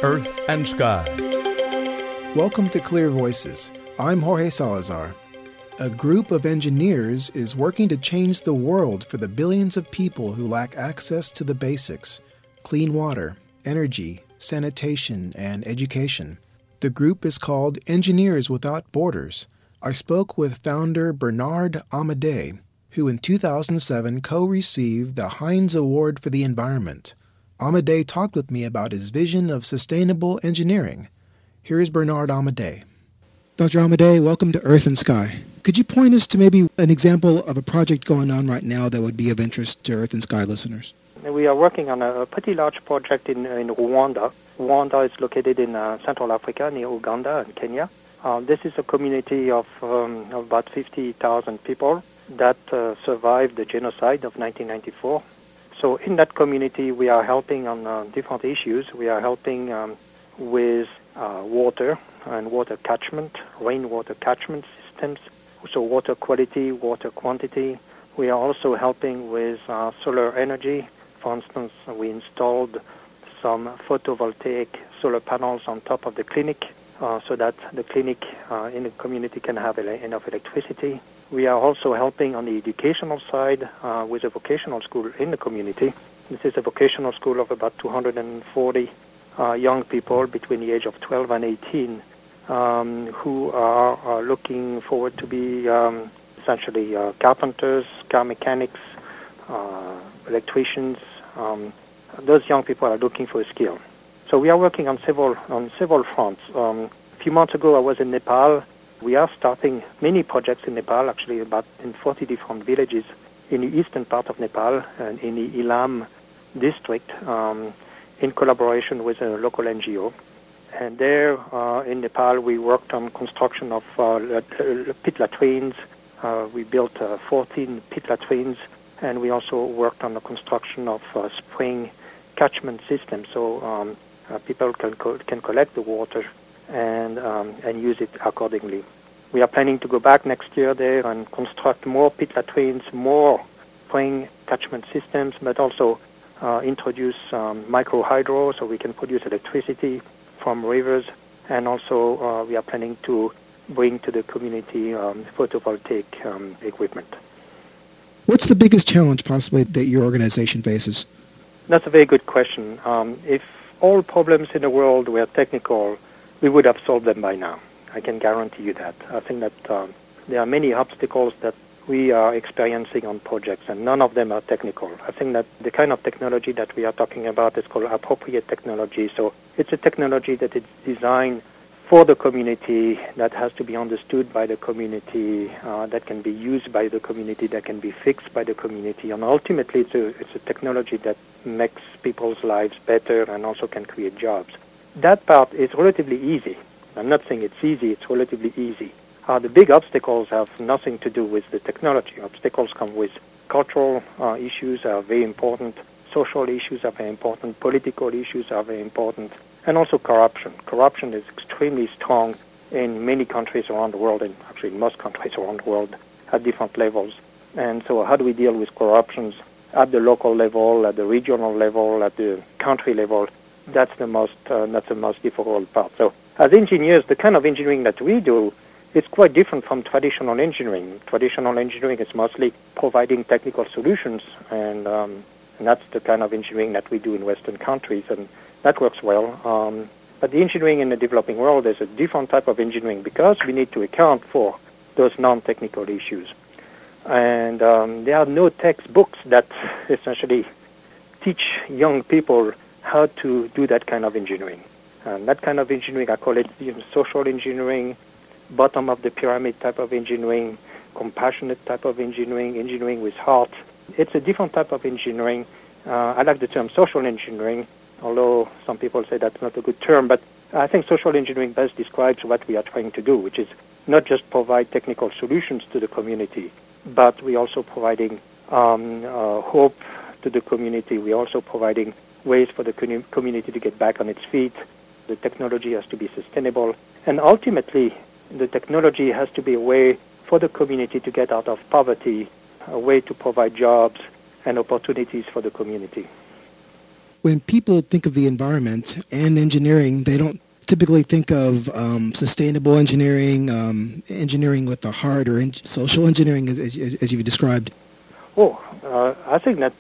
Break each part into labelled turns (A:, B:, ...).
A: Earth and Sky.
B: Welcome to Clear Voices. I'm Jorge Salazar. A group of engineers is working to change the world for the billions of people who lack access to the basics: clean water, energy, sanitation, and education. The group is called Engineers Without Borders. I spoke with founder Bernard Amadei, who in 2007 co-received the Heinz Award for the Environment. Amadei talked with me about his vision of sustainable engineering. Here is Bernard Amadei. Dr. Amadei, welcome to Earth and Sky. Could you point us to maybe an example of a project going on right now that would be of interest to Earth and Sky listeners?
C: We are working on a pretty large project in Rwanda. Rwanda is located in Central Africa, near Uganda and Kenya. This is a community of about 50,000 people that survived the genocide of 1994. So in that community, we are helping on different issues. We are helping with water and water catchment, rainwater catchment systems, so water quality, water quantity. We are also helping with solar energy. For instance, we installed some photovoltaic solar panels on top of the clinic so that the clinic in the community can have enough electricity. We are also helping on the educational side with a vocational school in the community. This is a vocational school of about 240 young people between the age of 12 and 18 who are looking forward to be essentially carpenters, car mechanics, electricians. Those young people are looking for a skill. So we are working on several fronts. A few months ago, I was in Nepal. We are starting many projects in Nepal, actually about in 40 different villages in the eastern part of Nepal and in the Ilam district in collaboration with a local NGO. And there in Nepal, we worked on construction of pit latrines. We built 14 pit latrines, and we also worked on the construction of spring catchment systems, so people can collect the water and use it accordingly. We are planning to go back next year there and construct more pit latrines, more spring catchment systems, but also introduce micro hydro so we can produce electricity from rivers, and also we are planning to bring to the community photovoltaic equipment.
B: What's the biggest challenge possibly that your organization faces?
C: That's a very good question. If all problems in the world were technical, we would have solved them by now. I can guarantee you that. I think that there are many obstacles that we are experiencing on projects, and none of them are technical. I think that the kind of technology that we are talking about is called appropriate technology. So it's a technology that is designed for the community, that has to be understood by the community, that can be used by the community, that can be fixed by the community. And ultimately, it's a technology that makes people's lives better and also can create jobs. That part is relatively easy. I'm not saying it's easy, it's relatively easy. The big obstacles have nothing to do with the technology. Obstacles come with cultural issues are very important, social issues are very important, political issues are very important, and also corruption. Corruption is extremely strong in many countries around the world, and actually in most countries around the world at different levels. And so how do we deal with corruptions at the local level, at the regional level, at the country level? That's the most difficult part. So as engineers, the kind of engineering that we do is quite different from traditional engineering. Traditional engineering is mostly providing technical solutions, and that's the kind of engineering that we do in Western countries, and that works well. But the engineering in the developing world is a different type of engineering because we need to account for those non-technical issues. And there are no textbooks that essentially teach young people how to do that kind of engineering. And that kind of engineering, I call it social engineering, bottom of the pyramid type of engineering, compassionate type of engineering, engineering with heart. It's a different type of engineering. I like the term social engineering, although some people say that's not a good term, but I think social engineering best describes what we are trying to do, which is not just provide technical solutions to the community, but we're also providing hope to the community. We're also providing ways for the community to get back on its feet. The technology has to be sustainable, and ultimately the technology has to be a way for the community to get out of poverty, a way to provide jobs and opportunities for the community.
B: When people think of the environment and engineering, they don't typically think of sustainable engineering, engineering with the heart, or social engineering, as you've described.
C: I think that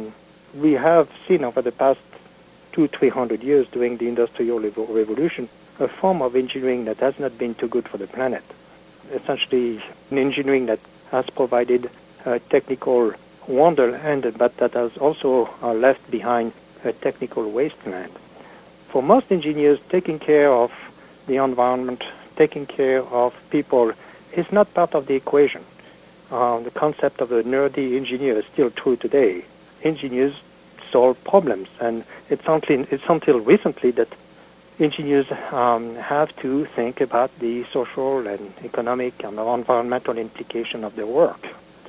C: we have seen over the past 200-300 years during the Industrial Revolution a form of engineering that has not been too good for the planet. Essentially, an engineering that has provided a technical wonderland, but that has also left behind a technical wasteland. For most engineers, taking care of the environment, taking care of people is not part of the equation. The concept of a nerdy engineer is still true today. Engineers solve problems, and it's until recently that engineers have to think about the social and economic and environmental implication of their work.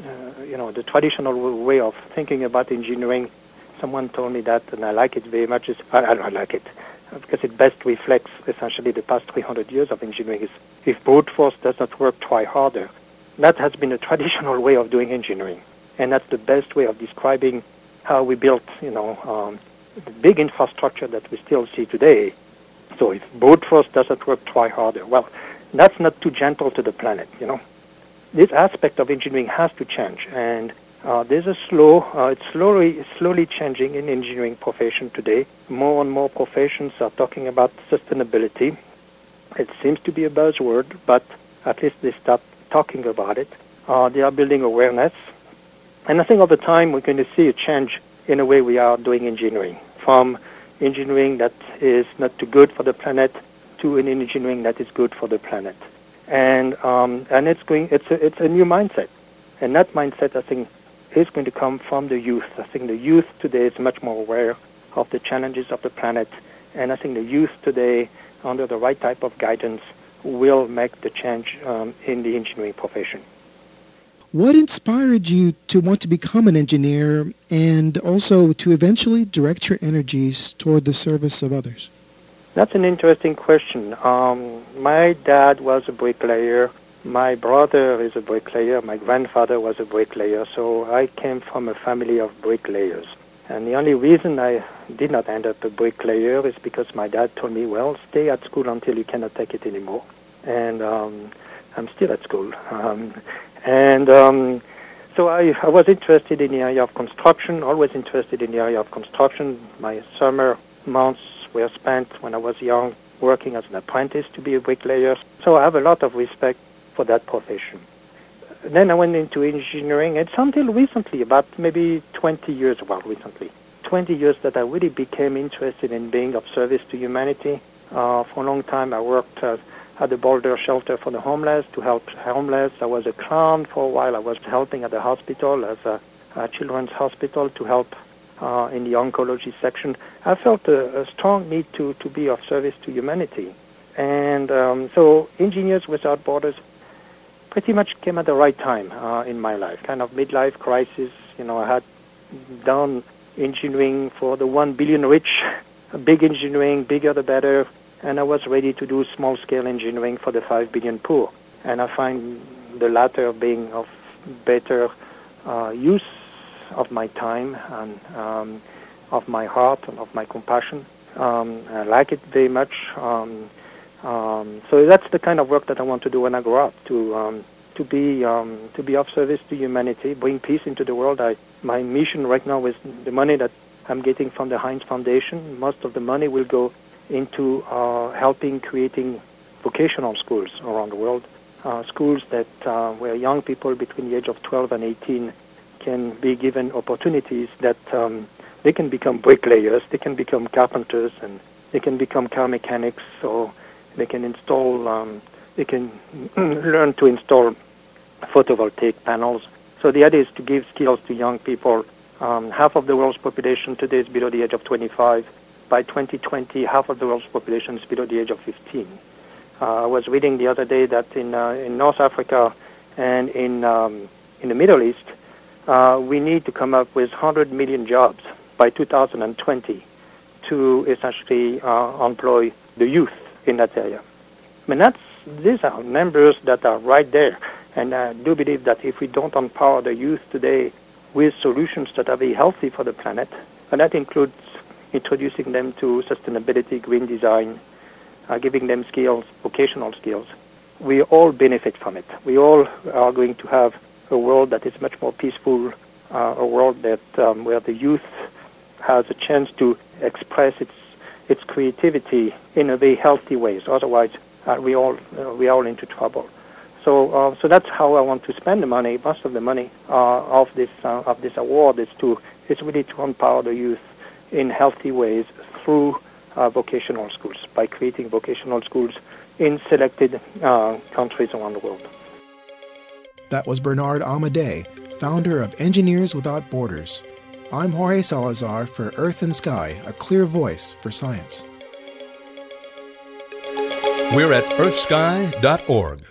C: The traditional way of thinking about engineering, someone told me that, and I like it very much. I like it because it best reflects essentially the past 300 years of engineering. Is if brute force does not work, try harder. That has been a traditional way of doing engineering, and that's the best way of describing how we built, the big infrastructure that we still see today. So if brute force doesn't work, try harder. Well, that's not too gentle to the planet, This aspect of engineering has to change, and there's a it's slowly changing in the engineering profession today. More and more professions are talking about sustainability. It seems to be a buzzword, but at least they start talking about it. They are building awareness. And I think over time we're going to see a change in the way we are doing engineering, from engineering that is not too good for the planet to an engineering that is good for the planet. And it's a new mindset. And that mindset, I think, is going to come from the youth. I think the youth today is much more aware of the challenges of the planet. And I think the youth today, under the right type of guidance, will make the change in the engineering profession.
B: What inspired you to want to become an engineer and also to eventually direct your energies toward the service of others?
C: That's an interesting question. My dad was a bricklayer. My brother is a bricklayer. My grandfather was a bricklayer. So I came from a family of bricklayers. And the only reason I did not end up a bricklayer is because my dad told me, well, stay at school until you cannot take it anymore. And I'm still at school. So I was interested in the area of construction, always interested in the area of construction. My summer months were spent when I was young working as an apprentice to be a bricklayer. So I have a lot of respect for that profession. Then I went into engineering. It's until recently, about maybe 20 years that I really became interested in being of service to humanity. For a long time I worked at the Boulder Shelter for the Homeless to help homeless. I was a clown for a while. I was helping at the hospital as a children's hospital to help in the oncology section. I felt a strong need to be of service to humanity. And so Engineers Without Borders pretty much came at the right time in my life, kind of midlife crisis. I had done engineering for the 1 billion rich, big engineering, bigger the better, and I was ready to do small-scale engineering for the 5 billion poor. And I find the latter being of better use of my time and of my heart and of my compassion. I like it very much. So that's the kind of work that I want to do when I grow up, to be of service to humanity, bring peace into the world. My mission right now is the money that I'm getting from the Heinz Foundation. Most of the money will go into helping creating vocational schools around the world, schools that where young people between the age of 12 and 18 can be given opportunities that they can become bricklayers, they can become carpenters, and they can become car mechanics, or they can learn to install photovoltaic panels. So the idea is to give skills to young people. Half of the world's population today is below the age of 25. By 2020, half of the world's population is below the age of 15. I was reading the other day that in North Africa and in the Middle East, we need to come up with 100 million jobs by 2020 to essentially employ the youth in that area. I mean, these are numbers that are right there. And I do believe that if we don't empower the youth today with solutions that are very healthy for the planet, and that includes introducing them to sustainability, green design, giving them skills, vocational skills. We all benefit from it. We all are going to have a world that is much more peaceful, a world that where the youth has a chance to express its creativity in a very healthy way. So otherwise, we are all into trouble. So that's how I want to spend the money. Most of the money of this award is really to empower the youth in healthy ways through vocational schools, by creating vocational schools in selected countries around the world.
B: That was Bernard Amadei, founder of Engineers Without Borders. I'm Jorge Salazar for Earth and Sky, a clear voice for science.
A: We're at earthsky.org.